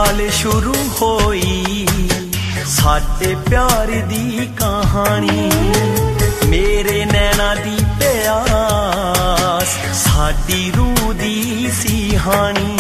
नाल शुरू होई साडे प्यार दी कहानी। मेरे नैना दी प्यास साडी रूह दी सी हानी।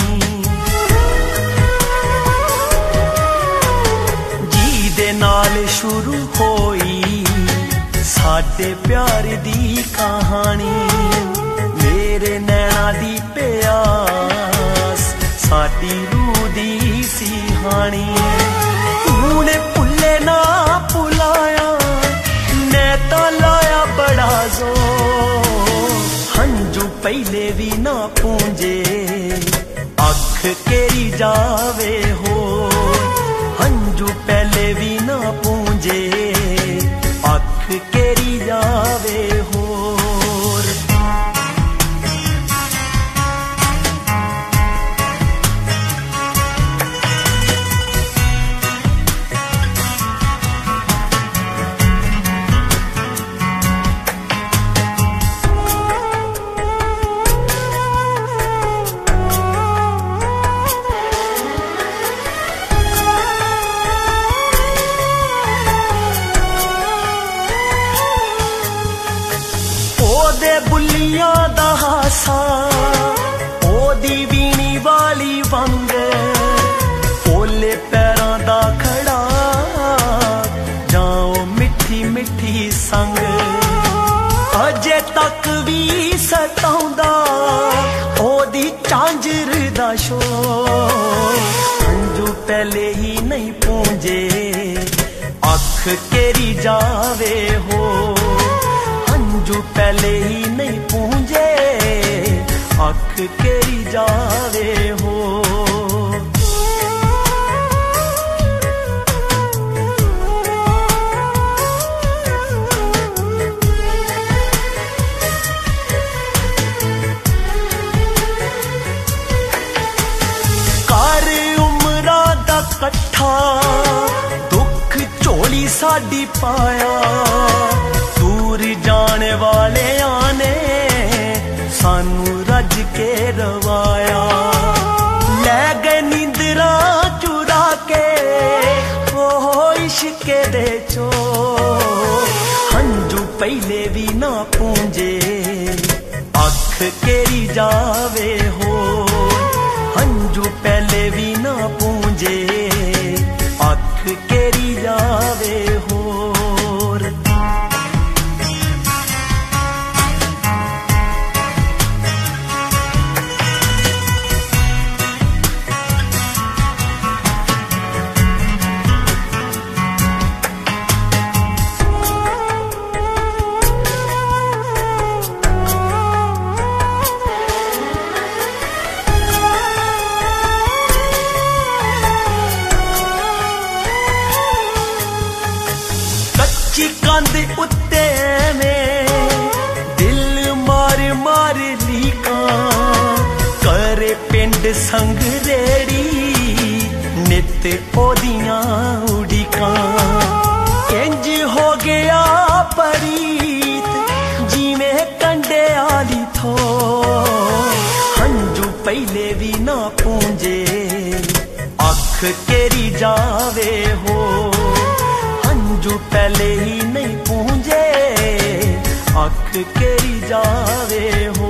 जी दे नाल शुरू होई साडे प्यार दी कहानी। मेरे नैना दी प्यास साडी रूह दी सी हानी। तूने भुल्ले ना भुलाया मैं ता लाया बड़ा जोर। हंजू पहले भी ना पूंजे अख केरी जावे हो। हंजू पहले भी ना पूंजे अख केरी जावे हो। बुलिया दा हासा ओदी वीणी वाली वंग। ओले पैरां दा खड़ा जाओ मिठी मिठी संग। अजे तक भी सताउंदा ओदी झांजर दा शोर। हंजू पहले ही नहीं पूंजे अख केरी जावे हो। हंजू पहले ही नहीं पूंजे अख केरी जावे हो। कर उमरा दा कट्ठा दुख झोली साडी पाया। दूर जाने वाले आने सानू रज के रवाया। ले गए नींदरा चुरा के ओ इश्के दे चो। हंजू पहले भी ना पूंजे अख केरी जावे हो। हंजू पहले भी ना पूंजे अख केरी जावे हो। कंध उत्ते में दिल मार मार लीका। करे पिंड संग रेड़ी नित ओदियां उड़ीका। इंज हो गया परीत जिवें कंडे आली थो। हंजू पहले भी ना पूंजे अख केरी जावे हो। हंजू पहले ही नहीं पूंजे अख केरी जावे हो।